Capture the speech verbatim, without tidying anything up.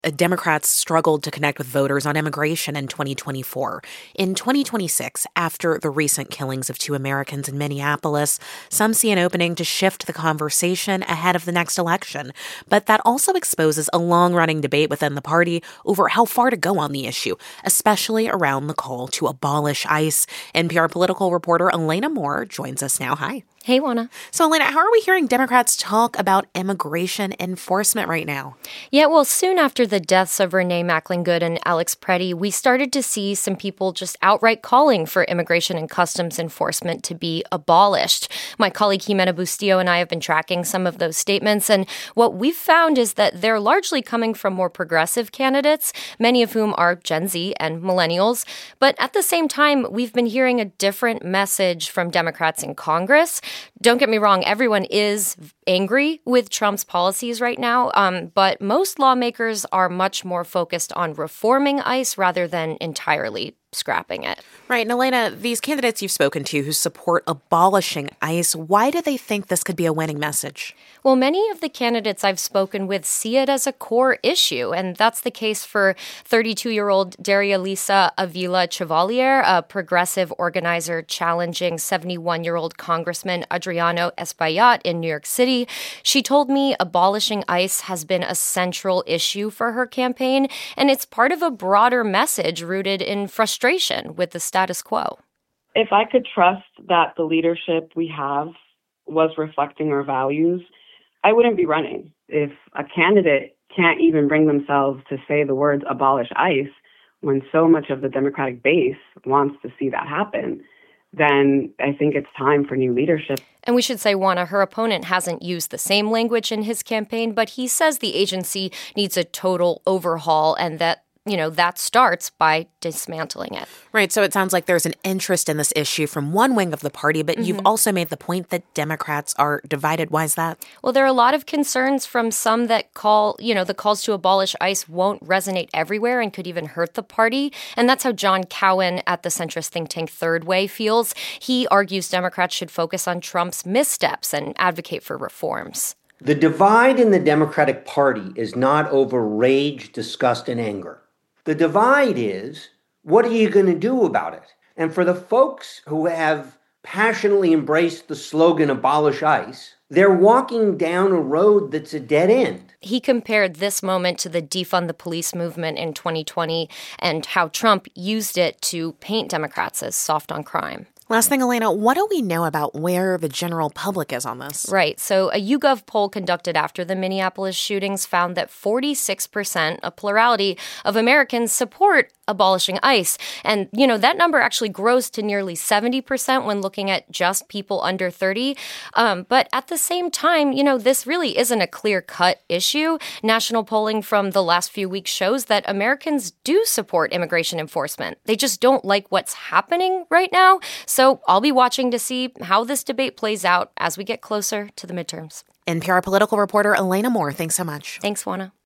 Uh, Democrats struggled to connect with voters on immigration in twenty twenty-four. In twenty twenty-six, after the recent killings of two Americans in Minneapolis, some see an opening to shift the conversation ahead of the next election. But that also exposes a long-running debate within the party over how far to go on the issue, especially around the call to abolish ICE. N P R political reporter Elena Moore joins us now. Hi. Hey, Juana. So, Elena, how are we hearing Democrats talk about immigration enforcement right now? Yeah, well, soon after the deaths of Renee Mackling-Good and Alex Preddy, we started to see some people just outright calling for immigration and customs enforcement to be abolished. My colleague Jimena Bustillo and I have been tracking some of those statements, and what we've found is that they're largely coming from more progressive candidates, many of whom are Gen Z and millennials. But at the same time, we've been hearing a different message from Democrats in Congress. Don't get me wrong, everyone is angry with Trump's policies right now, um, but most lawmakers are much more focused on reforming ICE rather than entirely scrapping it. Right. And Elena, these candidates you've spoken to who support abolishing ICE, why do they think this could be a winning message? Well, many of the candidates I've spoken with see it as a core issue, and that's the case for thirty-two-year-old Daria Lisa Avila Chevalier, a progressive organizer challenging seventy-one-year-old Congressman Adriano Espaillat in New York City. She told me abolishing ICE has been a central issue for her campaign, and it's part of a broader message rooted in frustration with the status quo. If I could trust that the leadership we have was reflecting our values, I wouldn't be running. If a candidate can't even bring themselves to say the words abolish ICE when so much of the Democratic base wants to see that happen, then I think it's time for new leadership. And we should say, Juana, her opponent hasn't used the same language in his campaign, but he says the agency needs a total overhaul and that you know, that starts by dismantling it. Right. So it sounds like there's an interest in this issue from one wing of the party, but mm-hmm. you've also made the point that Democrats are divided. Why is that? Well, there are a lot of concerns from some that call, you know, the calls to abolish ICE won't resonate everywhere and could even hurt the party. And that's how John Cowan at the centrist think tank Third Way feels. He argues Democrats should focus on Trump's missteps and advocate for reforms. The divide in the Democratic Party is not over rage, disgust, and anger. The divide is, what are you going to do about it? And for the folks who have passionately embraced the slogan, abolish ICE, they're walking down a road that's a dead end. He compared this moment to the defund the police movement in twenty twenty and how Trump used it to paint Democrats as soft on crime. Last thing, Elena, what do we know about where the general public is on this? Right. So a YouGov poll conducted after the Minneapolis shootings found that forty-six percent, a plurality of Americans, support abolishing ICE. And, you know, that number actually grows to nearly seventy percent when looking at just people under thirty. Um, but at the same time, you know, this really isn't a clear-cut issue. National polling from the last few weeks shows that Americans do support immigration enforcement. They just don't like what's happening right now. So I'll be watching to see how this debate plays out as we get closer to the midterms. N P R political reporter Elena Moore, thanks so much. Thanks, Juana.